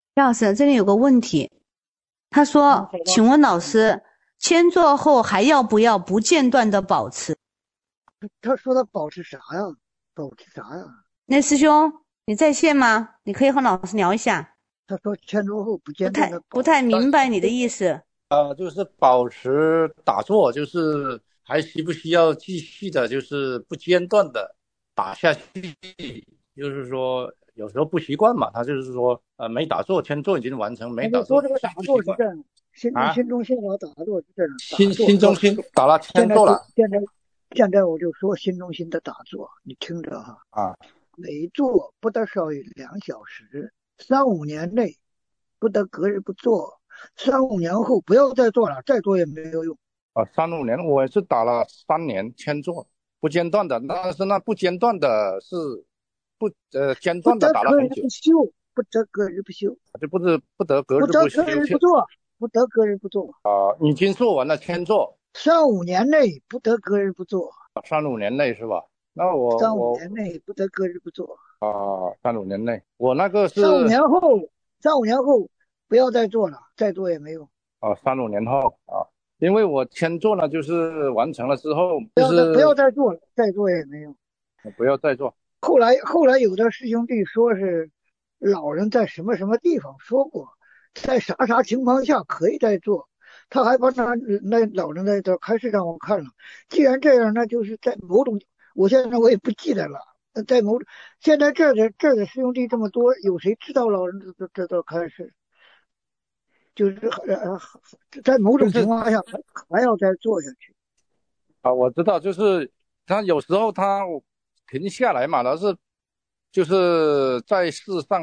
李老师，这里有个问题，他说：“请问老师，签做后还要不要不间断的保持？” 他说他保持啥呀？保持啥呀？ 那师兄，你在线吗？你可以和老师聊一下。 他说签注后不不间断的保持。 太不太明白你的意思。 就是保持打坐，就是还需不需要继续的，就是不间断的打下去。就是说有时候不习惯嘛，他就是说没打坐，签坐已经完成，没他就打坐说这个打不习惯坐是这样， 啊。 心中心法打坐是这样，打坐。 新中心打了现在就签坐了现在我就说心中心的打坐，你听着哈， 啊。 每坐不得少于2小时，3、5年内不得隔日不做，3、5年后不要再做了，再做也没有用。 3、5年我也是打了3年签坐，不间断的，但是那不间断的是间断的不得隔打了很久， 日不休，不得隔日不休， 就不得隔不得隔日不休日不做，不得隔日不做。 已经做完了签坐。 3、5年内不得隔日不做， 3、5年内是吧？那三五年内不得隔日不做。 3、5年内，我那个三五是年后，三五年后不要再做了，再做也没用。 3、5年后因为我签做了，就是完成了之后， 不要再做了，再做也没用。 不要再做。 后来有的师兄弟说是老人在什么什么地方说过，在啥情况下可以再做，他还把那老人在这开始让我看了。既然这样，那就是在某种，我也不记得了。在现在这儿的师兄弟这么多，有谁知道老人这都开始？就是在某种情就是况下还要再做下去。 我知道，就是他有时候他停下来嘛，但是就是在世上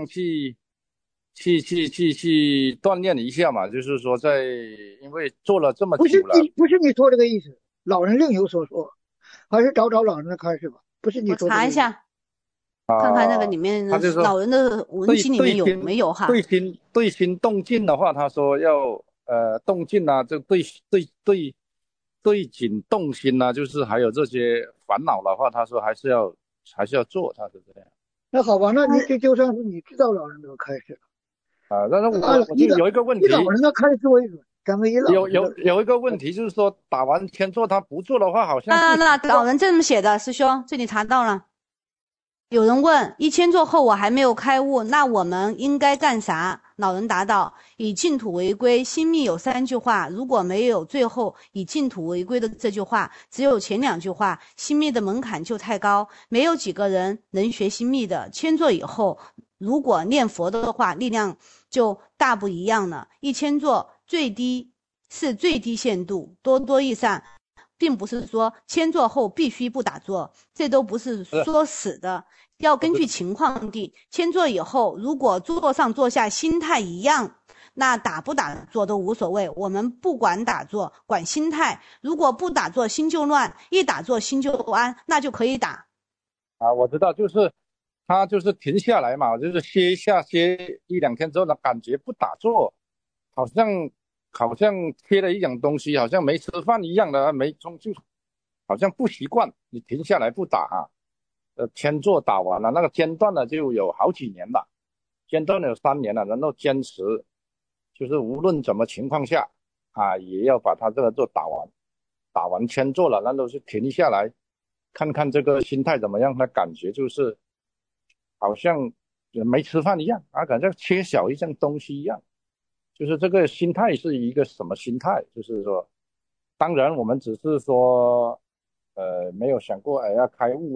去锻炼一下嘛，就是说因为做了这么久了。 不是你说这个意思，老人另有所说，还是找老人的开始吧。不是你我说这个意思。 查一下，看看那个里面的他就说老人的文集里面有没有哈？ 对心动静的话，他说要动静啊，就对景动心啊，就是还有这些烦恼的话，他说还是要做，他是这样那好吧，那你就算是你知道老人这个开始但是了， 我就有一个问以老题， 人的开始为准，咱们以老人的。 有一个问题就是说，打完签做他不做的话，好像不那老人这么写的，师兄，这里查到了。有人问：一签做后我还没有开悟，那我们应该干啥？老人答道：以净土为归，心密有3句话，如果没有最后以净土为归的这句话，只有前2句话，心密的门槛就太高，没有几个人能学心密的。签做以后，如果念佛的话，力量就大不一样了。一签做最低是最低限度，多益善，并不是说签做后必须不打坐，这都不是说死的，要根据情况定。签做以后，如果坐上坐下心态一样，那打不打坐都无所谓，我们不管打坐，管心态。如果不打坐心就乱，一打坐心就安，那就可以打。 我知道，就是他就是停下来嘛，就是歇一下，歇1、2天之后呢，感觉不打坐，好像贴了一样东西，好像没吃饭一样的，就好像不习惯。你停下来不打签坐打完了，那个间断了就有好几年了，间断了有3年了，然后坚持，就是无论怎么情况下也要把它这个做打完，打完签坐了，那都是停下来看看这个心态怎么样，他感觉就是好像没吃饭一样感觉缺少一样东西一样。就是这个心态是一个什么心态？就是说，当然我们只是说，没有想过要开悟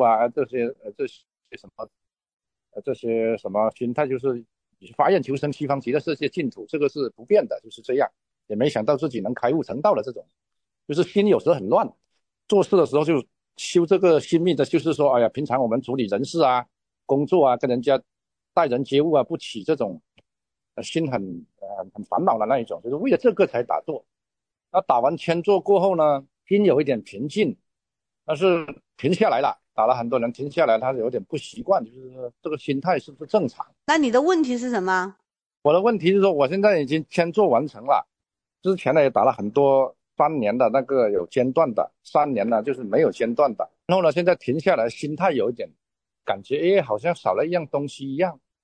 这些什么心态，就是发愿求生西方极乐世界净土，这个是不变的，就是这样。也没想到自己能开悟成道的这种，就是心有时候很乱，做事的时候就修这个心密的，就是说，哎呀，平常我们处理人事工作跟人家待人接物不起这种心很烦恼的那一种，就是为了这个才打坐。那打完签坐过后呢，心有一点平静，但是停下来了，打了很多人停下来，他有点不习惯，就是说这个心态是不是正常？ 那你的问题是什么？ 我的问题是说，我现在已经签坐完成了，之前呢也打了很多3年的那个有间断的，3年呢就是没有间断的，然后呢现在停下来，心态有一点感觉，好像少了一样东西一样，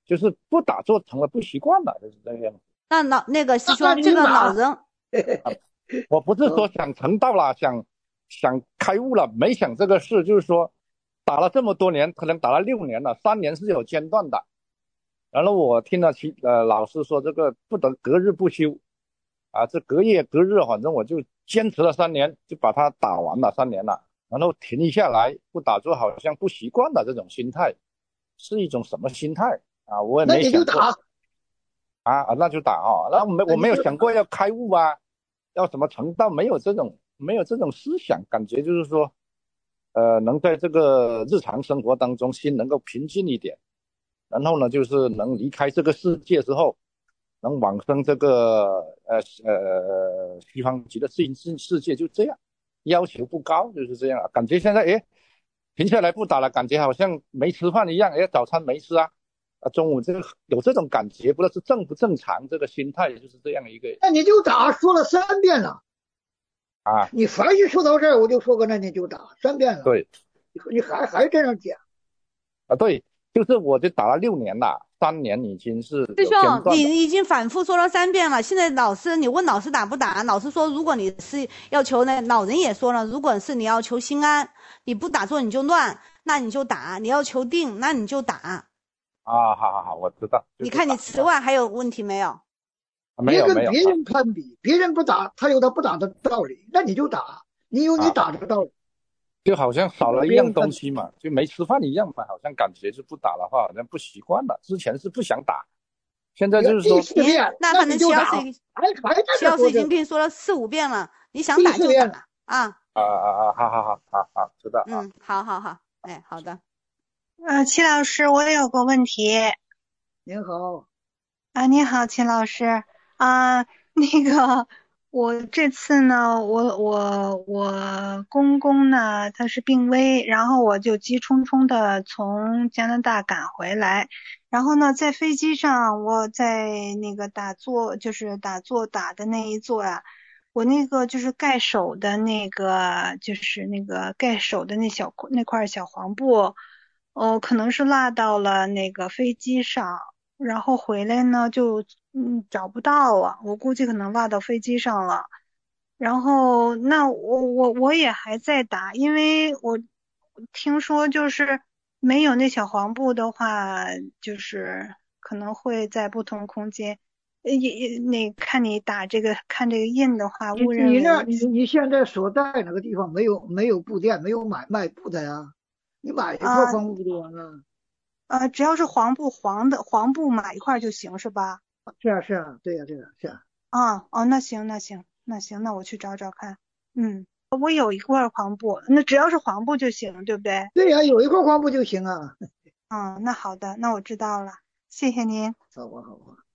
就是不打坐成了不习惯了，就是这个样子。 那个师兄，这个老人， 我不是说想成道了，想开悟了，没想这个事，就是说打了这么多年，可能打了6年了，3年是有间断的。然后我听了老师说这个不得隔日不休啊，这隔夜隔日，反正我就坚持了3年，就把它打完了3年了。然后停一下来不打坐，好像不习惯了，这种心态是一种什么心态啊？我也没想过。那你就打那就打啊！那我没有想过要开悟啊，要什么成道，没有这种思想，感觉就是说，能在这个日常生活当中心能够平静一点，然后呢，就是能离开这个世界之后，能往生这个西方极乐世界，就这样，要求不高，就是这样啊。感觉现在停下来不打了，感觉好像没吃饭一样，早餐没吃啊。中午有这种感觉，不知道是正不正常，这个心态就是这样一个。 那你就打，说了3遍了啊！你凡是说到这儿，我就说过，那你就打3遍了。 对， 你还这样讲啊？对，就是我就打了6年了，3年已经是。 师兄，你已经反复说了3遍了。现在你问老师打不打？老师说，如果你是要求呢，老人也说了，如果是你要求心安，你不打坐你就乱，那你就打；你要求定，那你就打。 好，我知道。 你看你此外还有问题没有？ 没有。 别跟别人攀比，别人不打，他有他不打的道理，那你就打，你有你打的道理。 就好像少了一样东西嘛，就没吃饭一样嘛，好像感觉是不打的话，好像不习惯了。之前是不想打，现在就是说。 那反正齐老师已经跟你说了4、5遍了，你想打就打啊。 好，知道。 好，好的。 齐老师，我有个问题。 您好。 你好，齐老师。那个，我这次呢，我公公呢，他是病危，然后我就急匆匆的从加拿大赶回来，然后呢，在飞机上，我在那个打坐打的那一座啊，我那个就是盖手的那个，就是那个盖手的那块小黄布。可能是落到了那个飞机上，然后回来呢就找不到啊，我估计可能落到飞机上了。然后那我也还在打，因为我听说就是没有那小黄布的话，就是可能会在不同空间。看你打这个看这个印的话，误认为你现在所在哪个地方没有布店，没有卖布的呀？你买一块黄布不就完了？ 只要是黄布买一块就行是吧？ 是啊，对呀，是啊。 那行，那我去找找看。我有一块黄布，那只要是黄布就行，对不对？ 对呀，有一块黄布就行啊。 那好的，那我知道了，谢谢您。 好吧。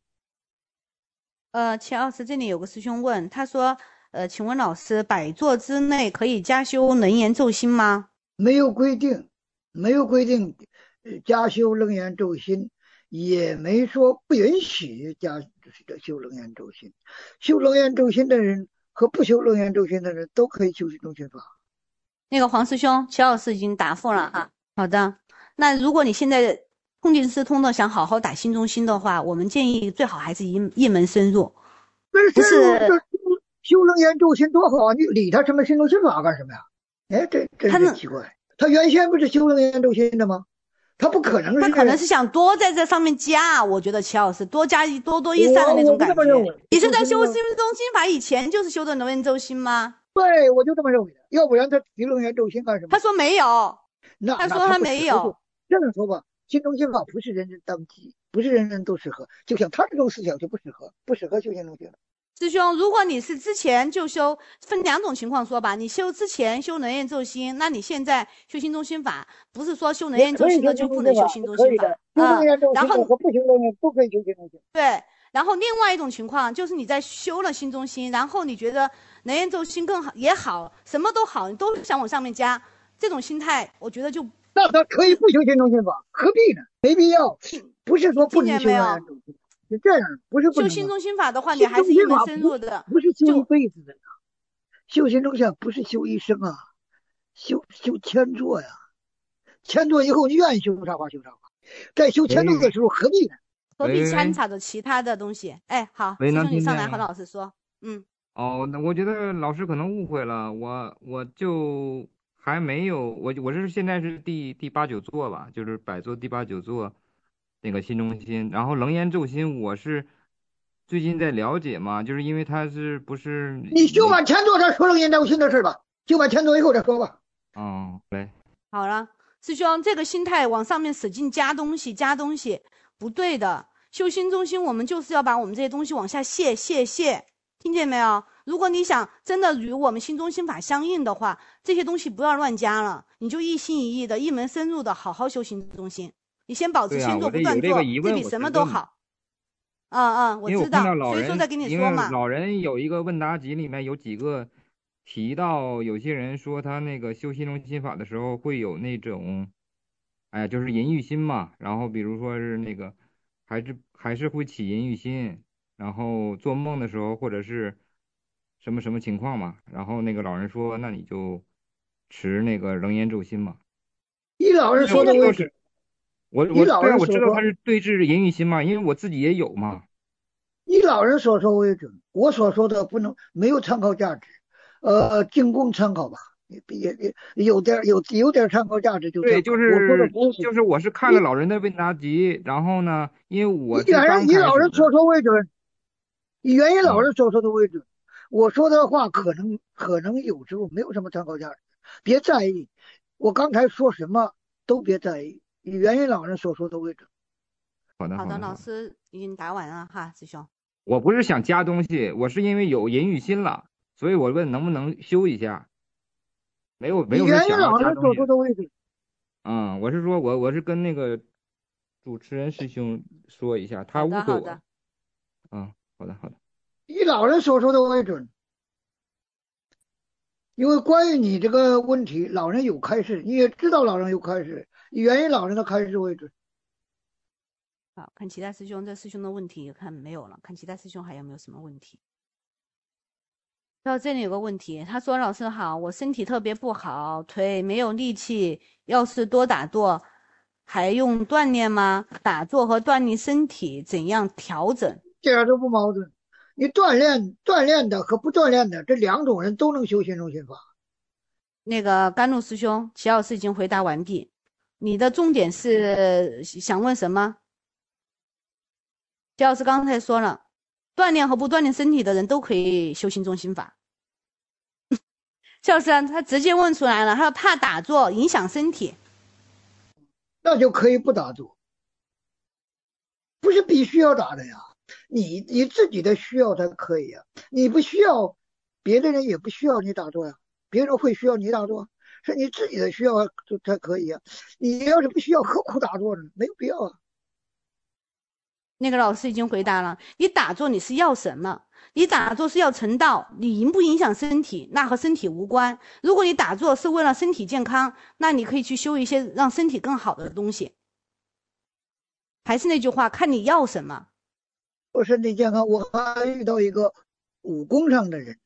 齐老师，这里有个师兄问，他说，请问老师，摆坐之内可以加修楞严咒心吗？ 没有规定加修楞严咒心，也没说不允许修楞严咒心。修楞严咒心的人和不修楞严咒心的人都可以修心中心法。 那个黄师兄，齐老师已经答复了哈。好的，那如果你现在痛定思痛的想好好打心中心的话，我们建议最好还是一门深入。不是修楞严咒心多好啊！你理他什么心中心法干什么呀？这真奇怪。他原先不是修楞严咒心的吗？他不可能是。 他可能是想多在这上面加，我觉得齐老师多加多益善的那种感觉。你是在修心中心法以前就是修的楞严咒心吗？ 对，我就这么认为的。要不然他提楞严咒心干什么？ 他说没有。 他说他没有。 这样说吧，心中心法不是人人当机，不是人人都适合。就像他这种思想就不适合修心中心。 师兄，如果你是之前就修，分2种情况说吧。你修之前修楞严咒心，那你现在修心中心法，不是说修楞严咒心的就不能修心中心法。 然后和不修楞严都可以修心中心。 对，然后另外一种情况就是你在修了心中心，然后你觉得楞严咒心更好也好，什么都好，你都想往上面加，这种心态，我觉得就那他可以不修心中心法，何必呢？没必要。不是说不能修楞严咒心。是这样，不是不修心中心法的话，你还是一门深入的， 不是修一辈子的。修心中心法不是修一生啊，修千座呀，千座以后你愿意修啥法修啥法。在修千座的时候，何必呢？ 何必掺喂杂着其他的东西？哎，好， 喂， 师能兄你上来和听见吗？ 老师说。 哦，那我觉得老师可能误会了，我就还没有，我是现在是第八九座吧，就是摆座第八九座那个新中心，然后楞严咒心我是最近在了解嘛，就是因为它是不是你修那完前座再说楞严咒心的事吧，修完前座以后再说吧。 来好了，师兄，这个心态往上面使劲加东西，加东西不对的。修心中心，我们就是要把我们这些东西往下卸，听见没有？如果你想真的与我们心中心法相应的话，这些东西不要乱加了，你就一心一意的、一门深入的好好修心中心。你先保持对啊， 先做我有这个不断做， 疑问， 这比什我才问嘛。 么都好。我因为我看到知道，所以说在跟你说嘛。 老人有一个问答集里面有几个提到，有些人说他那个修心中心法的时候会有那种，哎呀，就是淫欲心嘛。然后比如说是那个，还是会起淫欲心，然后做梦的时候或者是什么什么情况嘛。然后那个老人说，那你就持那个楞严咒心嘛。 以老人因为我说的为准， 知道是，对啊， 以老人我知道他所说， 是对治淫欲心嘛，因为我自己也有嘛。 以老人所说为准。我所说的不能没有参考价值，仅供参考吧，也有点参考价值就对， 参考。我说的不是我是看了以老人的问答集，然后呢，因为我是原人刚以老人所开始的。 说为准，以原因老啊， 人所说的为准。我说的话可能有时候没有什么参考价值，别在意。我刚才说什么都别在意，以原因老人所说的为准。 好的好的， 好的好的， 老师已经答完了哈，师兄。 我不是想加东西，我是因为有淫欲心了，所以我问能不能修一下，没有说以原因想要老人所说加东西。 的为准。 我是说我是跟那个主持人师兄说一下，他好的， 误会我了。 好的。 好的好的。 以老人所说的为准。因为关于你这个问题，老人有开示，你也知道老人有开示，以原因老人的开示为准。 好，看其他师兄，这师兄的问题看没有了，看其他师兄还有没有什么问题。到这里有个问题，他说：“老师好，我身体特别不好，腿没有力气，要是多打坐，还用锻炼吗？打坐和锻炼身体怎样调整？” 这点都不矛盾。你锻炼的和不锻炼的这两种人都能修心中心法。 那个甘露师兄，齐老师已经回答完毕。你的重点是想问什么？齐老师刚才说了，锻炼和不锻炼身体的人都可以修心中心法。齐老师他直接问出来了，他怕打坐影响身体。 那就可以不打坐，不是必须要打的呀。你自己的需要才可以呀，你不需要，别的人也不需要你打坐呀。别人会需要你打坐，是你自己的需要才可以呀。你要是不需要，何苦打坐呢？没有必要啊。 那个老师已经回答了，你打坐你是要什么？你打坐是要成道，你影不影响身体，那和身体无关。如果你打坐是为了身体健康，那你可以去修一些让身体更好的东西。还是那句话，看你要什么。 我身体健康，我还遇到一个武功上的人，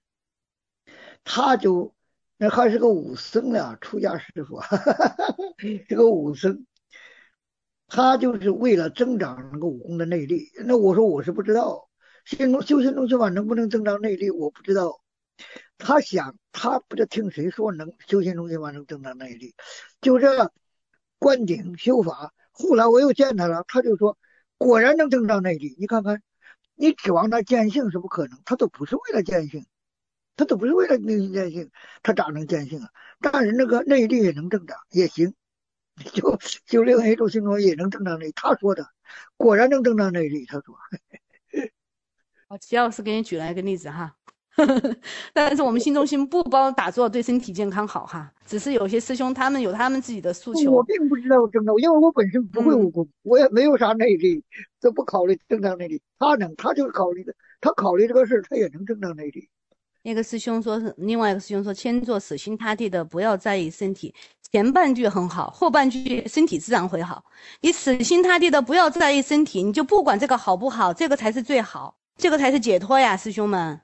那还是个武僧呢，出家师傅，是个武僧。他就是为了增长那个武功的内力。那我说我是不知道，修心中心法能不能增长内力，我不知道。他不知道听谁说修心中心法能增长内力，就这观顶修法。后来我又见他了，他就说果然能增长内力。你看看，你指望他见性是不可能，他都不是为了见性，他都不是为了内心见性，他咋能见性啊？但是那个内力也能增长，也行。就另外一种情况也能增长内力，他说的果然能增长内力。他说， 齐老师给你举了一个例子哈，但是我们心中心不包打坐对身体健康好哈，只是有些师兄他们有他们自己的诉求。 我并不知道增长，因为我本身不会武功，我也没有啥内力，这不考虑增长内力。他就是考虑的，他考虑这个事，他也能增长内力。 那个师兄说，另外一个师兄说，谦坐死心塌地的，不要在意身体。前半句很好，后半句身体自然会好。你死心塌地的不要在意身体，你就不管这个好不好，这个才是最好，这个才是解脱呀，师兄们。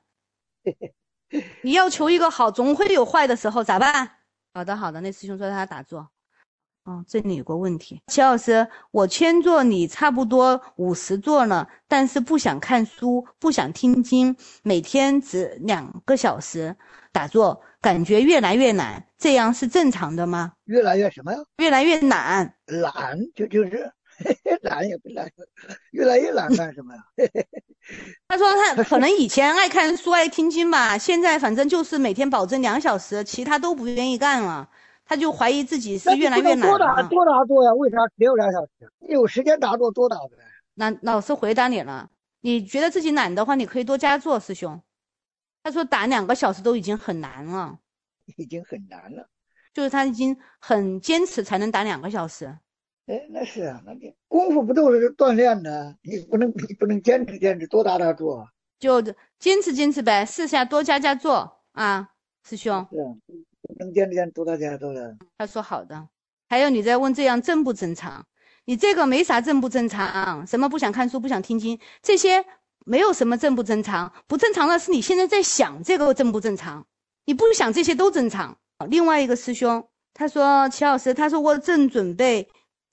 你要求一个好，总会有坏的时候，咋办？好的，那师兄说他打坐。 哦，这里有个问题，齐老师，我签做你差不多50座了，但是不想看书，不想听经，每天只2个小时打坐，感觉越来越懒，这样是正常的吗？ 越来越什么呀？ 越来越懒。 懒就是懒也不懒，越来越懒干什么呀？ 他说他可能以前爱看书爱听经吧，现在反正就是每天保证2小时，其他都不愿意干了。他就怀疑自己是越来越懒了。 多打坐呀？为啥只有2小时？你有时间打坐多打呗。 那老师回答你了，你觉得自己懒的话，你可以多加做，师兄。他说打2个小时都已经很难了， 已经很难了。 就是他已经很坚持才能打2个小时。 哎，那是啊，那你功夫不都是锻炼的？你不能坚持多打坐， 就坚持呗，试下多加做啊，师兄。 是啊，不能坚持多打坐的。 他说好的。还有你在问这样正不正常？你这个没啥正不正常，什么不想看书不想听经，这些没有什么正不正常，不正常的是你现在在想这个正不正常，你不想这些都正常。另外一个师兄他说，齐老师，他说我正准备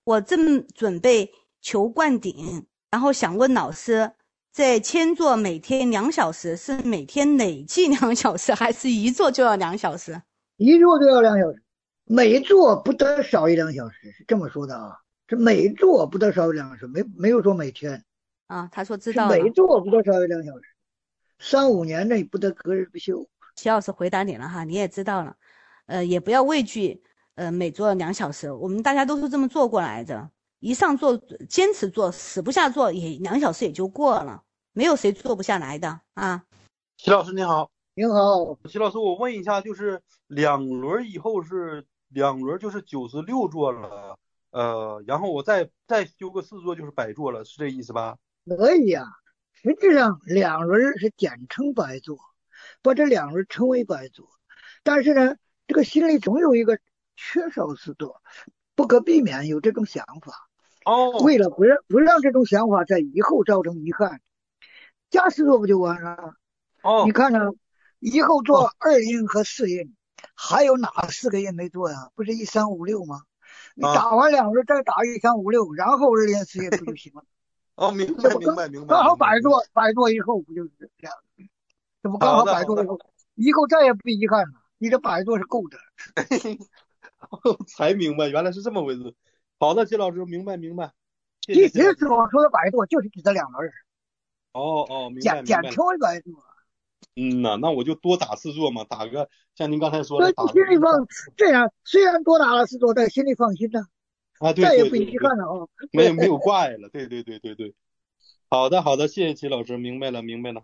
求灌顶，然后想问老师，在签做每天2小时是每天累计2小时，还是一做就要2小时？ 一坐就要2小时，每坐不得少于2小时，是这么说的啊。是每坐不得少于2小时，没有说每天啊。他说知道了。 每坐不得少于2小时，3、5年内不得隔日不休。 齐老师回答你了哈，你也知道了。也不要畏惧，每做2小时，我们大家都是这么做过来的。一上做坚持做，死不下做，也2小时也就过了，没有谁做不下来的啊。 齐老师您好。 您好， 齐老师，我问一下，就是2轮以后是2轮就是96座了，然后我再修个4座就是100座了，是这意思吧？ 可以呀。实际上2轮是简称100座，把这2轮称为100座。但是呢，这个心里总有一个缺少4座，不可避免有这种想法。为了不让这种想法在以后造成遗憾，加4座不就完了？你看呢？以后做2印和4印，还有哪4个印没做呀？不是1、3、5、6吗？你打完2轮再打1、3、5、6，然后2印4印不就行了？ 明白。 刚好100座以后不就是这样？这不刚好100座以后再也不遗憾了。你这100座是够的。 才明白，原来是这么回事。好的，齐老师，明白。 其实所说的100座就是指的2轮。 明白。 简称为100座。 那我就多打4座嘛，打个像您刚才说的，打心里这样虽然多打了4座，但心里放心呢。 对， 再也不遗憾了啊。 没有挂碍了。对。好的，谢谢齐老师，明白了。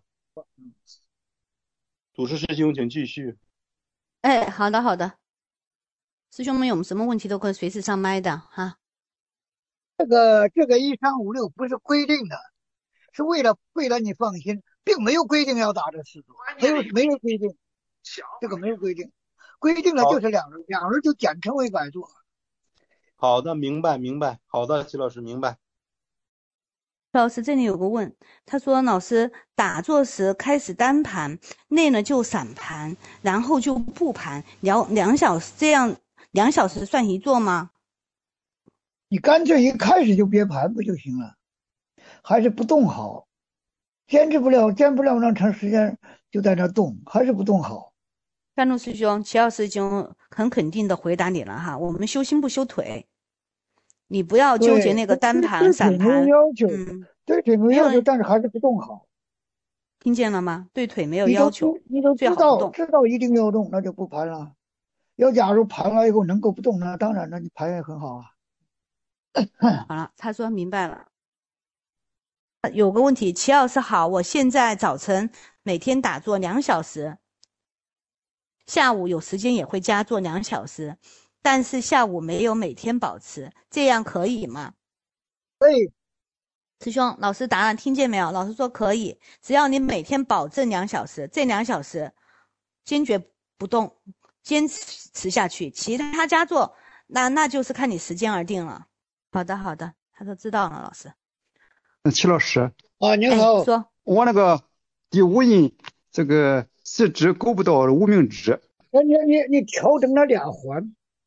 主持师兄请继续。 哎，好的，师兄们有什么问题都可以随时上麦的哈。 这个1、3、5、6不是规定的，是为了你放心，并没有规定要打这4座，没有规定，这个没有规定，规定的就是2轮，2轮就简称为100座。 好的，明白。好的，齐老师明白。 老师这里有个问，他说老师打坐时开始单盘，累了就散盘，然后就不盘，2小时，这样2小时算一坐吗？ 你干脆一开始就别盘不就行了？还是不动好，坚不了那么长时间就在那动，还是不动好。 甘露师兄，齐老师已经很肯定的回答你了哈，我们修心不修腿，你不要纠结那个单盘散盘。 对腿没有要求，但是还是不动好。 听见了吗？对腿没有要求， 你都知道一定要动，那就不盘了。要假如盘了以后能够不动，那当然那你盘也很好啊。 好了，他说明白了。有个问题，齐老师好，我现在早晨每天打坐2小时，下午有时间也会加做2小时，但是下午没有每天保持，这样可以吗？ 可以。 师兄，老师答案听见没有？老师说可以，只要你每天保证2小时，这2小时坚决不动，坚持下去，其他加做那就是看你时间而定了。好的，他说知道了，老师。 齐老师啊，您好。 说我那个第5印这个4指够不到无名指。 你调整了2环，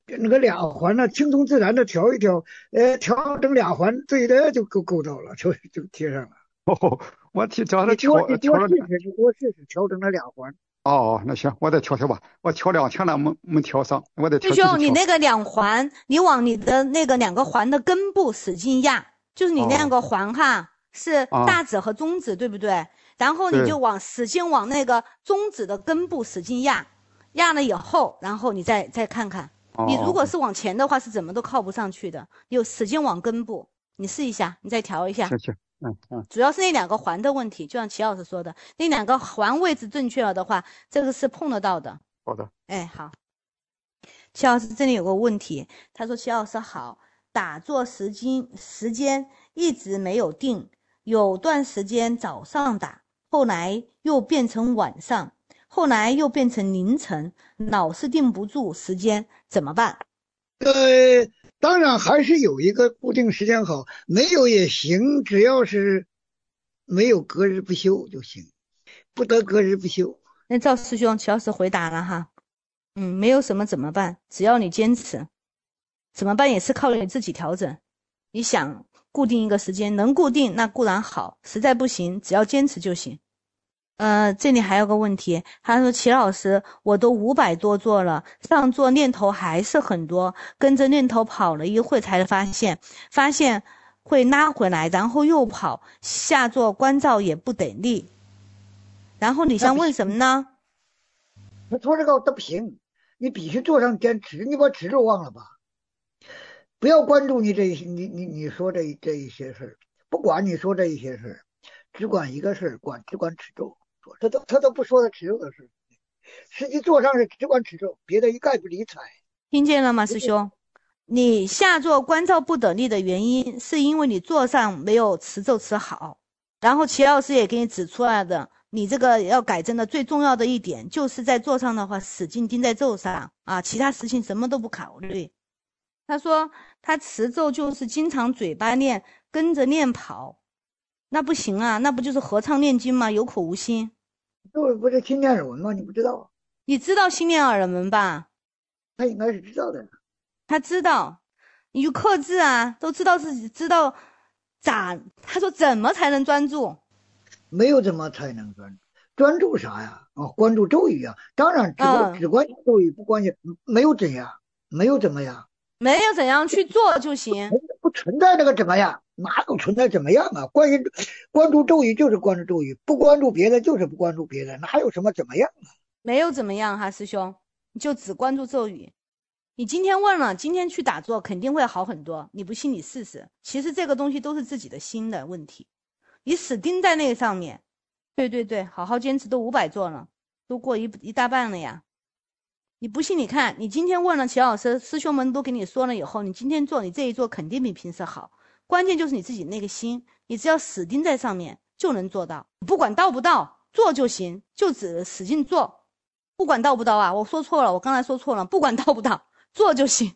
那个俩环呢，轻松自然的调一调，调整俩环，对的就够到了，就贴上了。 哦，我叫他你调多了。 你多试试，调整了俩环。 哦，那行，我再调调吧。我调2天了，没调上，我再师兄，你调继续调。 那个两环，你往你的那个2个环的根部使劲压，就是你那2个环哈，是大指和中指，对不对？然后你就使劲往那个中指的根部使劲压，压了以后，然后你再看看，你如果是往前的话，是怎么都靠不上去的。有使劲往根部，你试一下，你再调一下。 行， 主要是那2个环的问题，就像齐老师说的，那2个环位置正确了的话，这个是碰得到的。 好的。 哎，好。齐老师这里有个问题，他说齐老师好，打坐时间一直没有定，有段时间早上打，后来又变成晚上，后来又变成凌晨，老是定不住时间，怎么办？ 当然还是有一个固定时间好，没有也行，只要是没有隔日不休就行，不得隔日不休。 那赵师兄，齐老师回答了哈，没有什么怎么办，只要你坚持，怎么办也是靠你自己调整。你想固定一个时间，能固定那固然好，实在不行，只要坚持就行。这里还有个问题，他说齐老师，我都500多做了，上座念头还是很多，跟着念头跑了一会才发现会拉回来，然后又跑，下座关照也不得力。然后你想问什么呢？ 他说这个都不行，你必须坐上坚持，你把持住忘了吧？不要关注你你说这一些事儿，不管你说这一些事儿，只管一个事儿，只管持咒。他都不说他持咒的事，实际坐上是只管持咒，别的一概不理睬。 听见了吗，师兄？你下座关照不得力的原因，是因为你座上没有持咒持好。然后齐老师也给你指出来的，你这个要改正的最重要的一点，就是在座上的话，使劲盯在咒上啊，其他事情什么都不考虑。他说他持咒就是经常嘴巴念，跟着念跑，那不行啊，那不就是合唱念经吗？有口无心。 这不是心念耳闻吗？你不知道？ 你知道心念耳闻吧？ 他应该是知道的。 他知道，你就克制啊，都知道自己知道咋。他说怎么才能专注？ 没有怎么才能专注啥呀？关注咒语啊。当然只关咒语，不关心，没有怎样，没有怎么样， 没有怎样去做就行。 不存在那个怎么样，哪有存在怎么样啊？关注咒语就是关注咒语，不关注别的就是不关注别的，哪有什么怎么样啊？ 没有怎么样哈，师兄，你就只关注咒语。你今天问了，今天去打坐肯定会好很多。你不信你试试。其实这个东西都是自己的心的问题，你死盯在那个上面。对，好好坚持，都500做了，都过一大半了呀。你不信你看，你今天问了齐老师，师兄们都给你说了以后，你今天做，你这一做肯定比平时好。关键就是你自己那个心，你只要死盯在上面就能做到。不管到不到，做就行，就只使劲做。不管到不到啊，我说错了，我刚才说错了，不管到不到，做就行。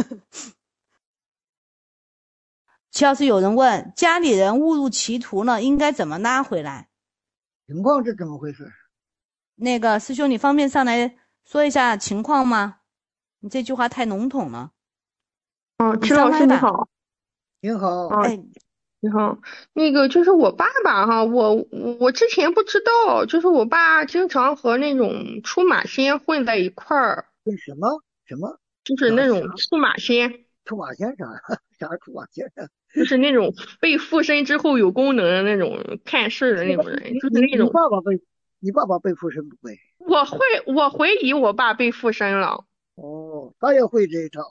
齐老师，有人问家里人误入歧途了，应该怎么拉回来？ 情况是怎么回事？ 那个师兄，你方便上来说一下情况吗？你这句话太笼统了。 齐老师你好。 你好。 哎， 你好，那个就是我爸爸哈，我之前不知道，就是我爸经常和那种出马仙混在一块儿。 跟什么？ 就是那种出马仙。 出马仙啥出马仙啊？ 就是那种被附身之后有功能的那种看事的那种人，就是那种。 你爸爸被附身不会？ 我怀疑我爸被附身了。 哦，他也会这一套。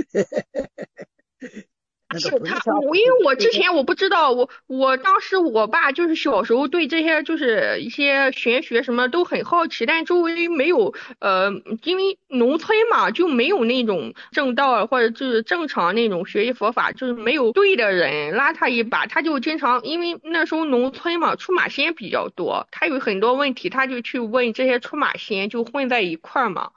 是他，因为我之前我不知道，我当时我爸就是小时候对这些就是一些玄学什么都很好奇，但周围没有因为农村嘛就没有那种正道或者就是正常那种学习佛法，就是没有对的人拉他一把，他就经常因为那时候农村嘛出马仙比较多，他有很多问题他就去问这些出马仙，就混在一块儿嘛。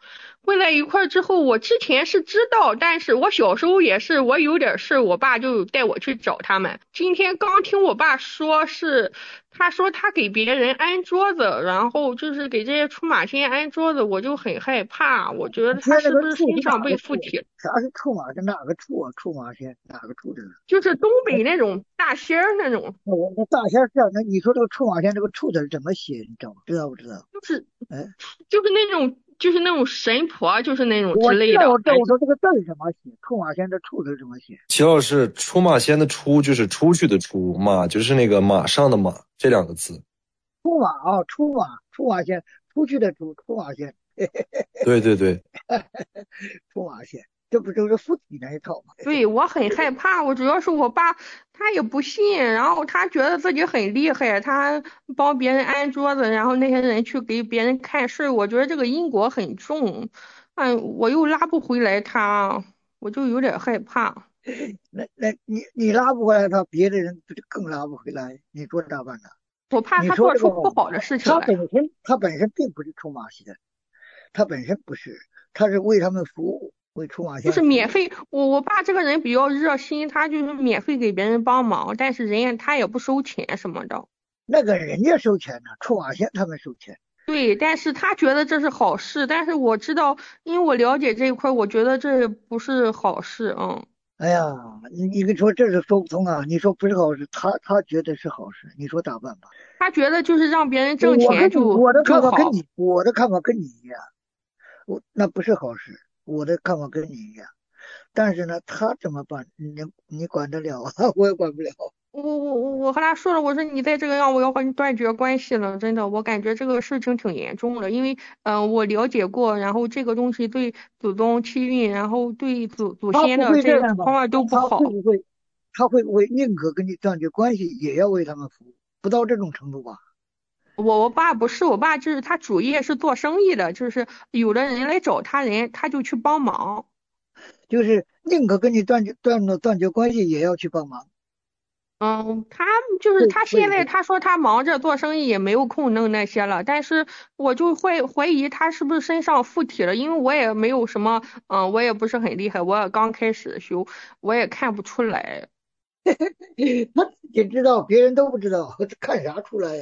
混在一块儿之后，我之前是知道，但是我小时候也是，我有点事，我爸就带我去找他们。今天刚听我爸说是，他说他给别人安桌子，然后就是给这些出马仙安桌子，我就很害怕，我觉得他是不是身上被附体了？ 啥是出马仙？哪个处啊？出马仙哪个处的？ 就是东北那种大仙儿那种。 我那大仙是这样，那你说这个出马仙这个处字怎么写？你知道不知道？ 就是那种神婆，就是那种我之类的。 我说这个字怎么写？出马仙的处字怎么写？ 齐老师，出马仙的出就是出去的出，马就是那个马上的马，这两个字。 出马啊，出马仙，出去的出马仙。 对对对， 出马仙，这不就是附体那一套吗？ 对，我很害怕，我主要是我爸他也不信，然后他觉得自己很厉害，他帮别人安桌子，然后那些人去给别人看事，我觉得这个因果很重，我又拉不回来他，我就有点害怕。 那你拉不回来他，别的人不就更拉不回来？你说咋办呢？ 我怕他做出不好的事情来。 他本身并不是出马仙，他本身不是，他是为他们服务。出马仙就是免费，我爸这个人比较热心，他就是免费给别人帮忙，但是人家他也不收钱什么的。 那个人家收钱呢，出马仙他们收钱。对， 但是他觉得这是好事，但是我知道，因为我了解这一块，我觉得这不是好事。 哎呀，你说这是说不通啊！你说不是好事，他觉得是好事，你说咋办吧？ 他觉得就是让别人挣钱就我的看法跟你一样，那不是好事。我的看法跟你一样，但是呢，他怎么办？你管得了啊？我也管不了。 我和他说了，我说你再这个样，我要和你断绝关系了。真的，我感觉这个事情挺严重的，因为我了解过，然后这个东西对祖宗气运，然后对祖先的这个方面都不好。 他会不会宁可跟你断绝关系，也要为他们服务？不到这种程度吧？ 我爸不是，我爸就是他主业是做生意的，就是有的人来找他人，他就去帮忙， 就是宁可跟你断绝关系，也要去帮忙。 他就是他现在他说他忙着做生意，也没有空弄那些了，但是我就会怀疑他是不是身上附体了，因为我也没有什么，我也不是很厉害，我也刚开始修，我也看不出来。 他自己知道，别人都不知道，看啥出来呀？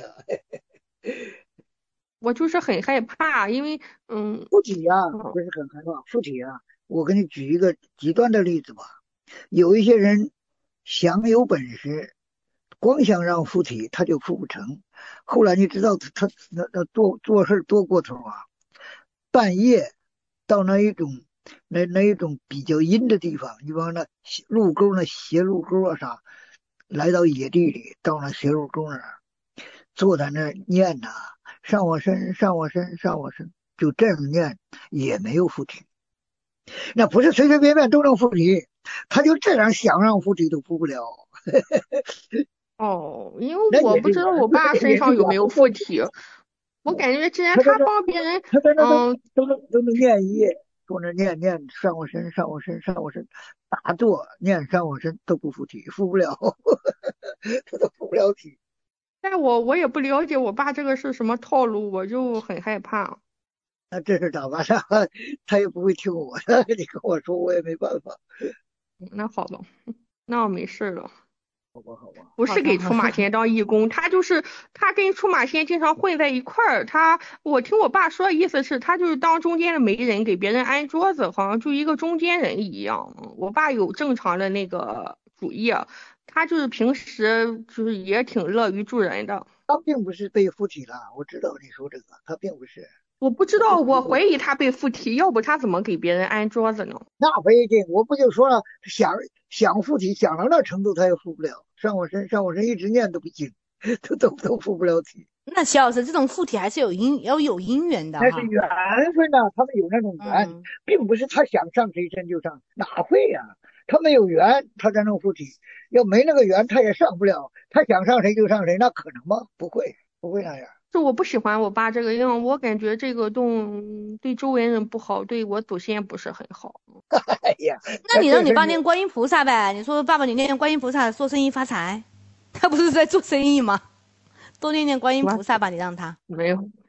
我就是很害怕，因为附体呀，不是很害怕，附体呀。我给你举一个极端的例子吧，有一些人想有本事，光想让附体他就附不成。后来你知道他那做事多过头啊，半夜到那一种比较阴的地方，你往那路沟那斜路沟啊啥，来到野地里，到那斜路沟那儿，坐在那儿念呐，上我身，上我身，上我身，就这样念也没有附体。那不是随随便便都能附体，他就这样想让附体都附不了。 因为我不知道我爸身上有没有附体，我感觉既然他帮别人， 他在那都能念一夜，坐那念上我身，上我身，上我身，打坐念上我身都不附体，附不了，他都附不了体。 但我也不了解我爸这个是什么套路，我就很害怕。 那这是咋办呢？他也不会听我的，你跟我说我也没办法。 那好吧，那我没事了。 好吧。 不是给出马仙当义工，他跟出马仙经常混在一块儿。我听我爸说，意思是他就是当中间的媒人，给别人安桌子，好像就一个中间人一样。我爸有正常的那个主业，他就是平时就是也挺乐于助人的。 他并不是被附体了，我知道你说这个，他并不是。 我不知道，我怀疑他被附体，要不他怎么给别人安桌子呢？ 那不一定，我不就说了，想附体，想到那程度他也附不了。上我身，一直念都不行，都附不了体。 那齐老师，这种附体还是要有姻缘的哈。 那是缘分呐，他们有那种缘，并不是他想上谁身就上，哪会呀？他没有缘，他才能附体。要没那个缘，他也上不了。他想上谁就上谁，那可能吗？不会那样。 是我不喜欢我爸这个样，我感觉这个洞对周围人不好，对我祖先不是很好。 哎呀， 那你让你爸念观音菩萨呗？你说爸爸，你念观音菩萨做生意发财，他不是在做生意吗？多念观音菩萨吧，你让他。 没有，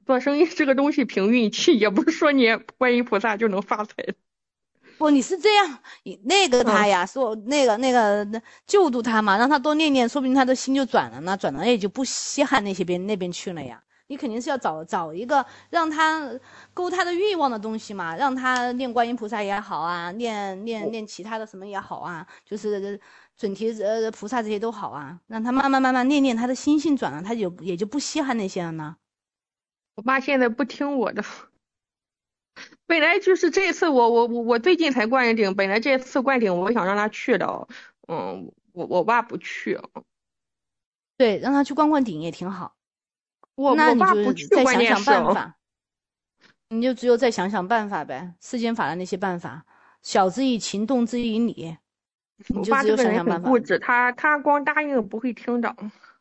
做生意这个东西凭运气，也不是说你观音菩萨就能发财的。 不，你是这样，那个他呀，说那个救度他嘛，让他多念念，说不定他的心就转了呢，转了也就不稀罕那边去了呀。你肯定是要找一个让他勾他的欲望的东西嘛，让他念观音菩萨也好啊，念其他的什么也好啊，就是准提菩萨这些都好啊，让他慢慢念，他的心性转了，他也就不稀罕那些了呢。 我爸现在不听我的。本来就是这次我最近才灌顶，本来这次灌顶我想让他去的，我爸不去。 对，让他去灌顶也挺好。 我爸不去， 再想关键是想办法，你就只有再想想办法呗，世间法的那些办法，晓之以情，动之以理，你就只有想想办法。 我爸这个人很固执，他光答应不会听的。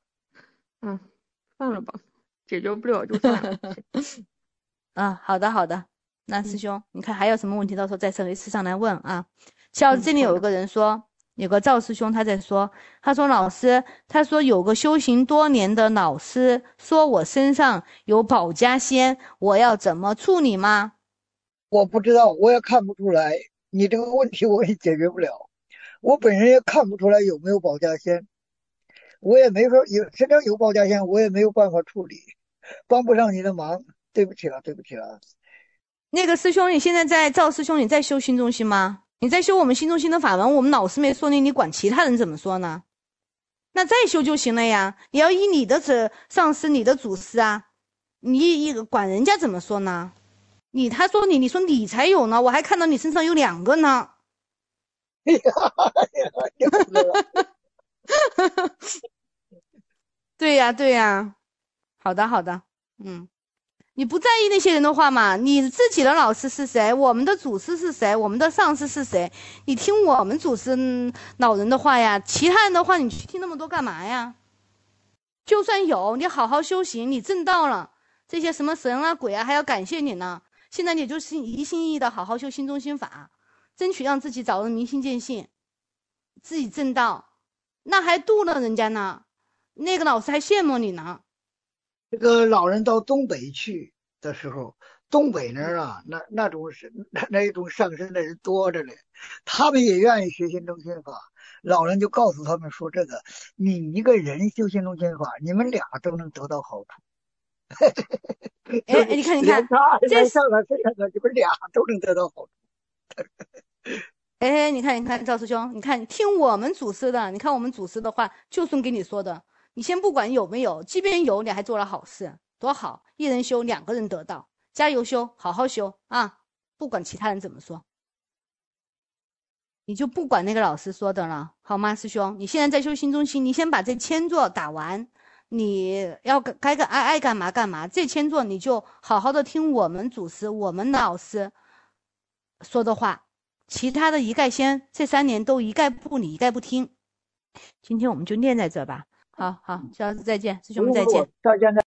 算了吧，解决不了就算了。 啊，好的。那师兄，你看还有什么问题，到时候再设一次上来问啊。像这里有个人说，有个赵师兄他在说，他说老师，他说有个修行多年的老师说我身上有保家仙，我要怎么处理吗？ 我不知道，我也看不出来，你这个问题我也解决不了，我本人也看不出来有没有保家仙，我也没说身上有保家仙，我也没有办法处理，帮不上你的忙，对不起了。 那个师兄，你现在赵师兄，你在修心中心吗？你在修我们心中心的法门，我们老师没说你管其他人怎么说呢？那再修就行了呀。你要依你的上司、你的祖师啊，你管人家怎么说呢？他说你说你才有呢，我还看到你身上有2个呢。对呀，好的，你不在意那些人的话嘛？你自己的老师是谁？我们的祖师是谁？我们的上司是谁？你听我们祖师老人的话呀，其他人的话你去听那么多干嘛呀？就算有，你好好修行，你证道了，这些什么神啊鬼啊还要感谢你呢。现在你就是一心一意的好好修心中心法，争取让自己早日明心见性，自己证道，那还度了人家呢，那个老师还羡慕你呢。 这个老人到东北去的时候，东北那儿啊，那一种上身的人多着呢，他们也愿意学心中心法。老人就告诉他们说：“这个你一个人修心中心法，你们俩都能得到好处。” 你看， 这上了身上的你们俩都能得到好处。 你看赵师兄，你看听我们祖师的，你看我们祖师的话，就算给你说的。你先不管有没有，即便有，你还做了好事，多好！一人修，2个人得道，加油修，好好修啊！不管其他人怎么说，你就不管那个老师说的了，好吗，师兄？你现在在修心中心，你先把这1000座打完，你要爱干嘛干嘛。这1000座你就好好的听我们祖师、我们老师说的话，其他的一概先这3年都一概不理，一概不听。今天我们就念在这吧。好，下次再见，师兄们再见。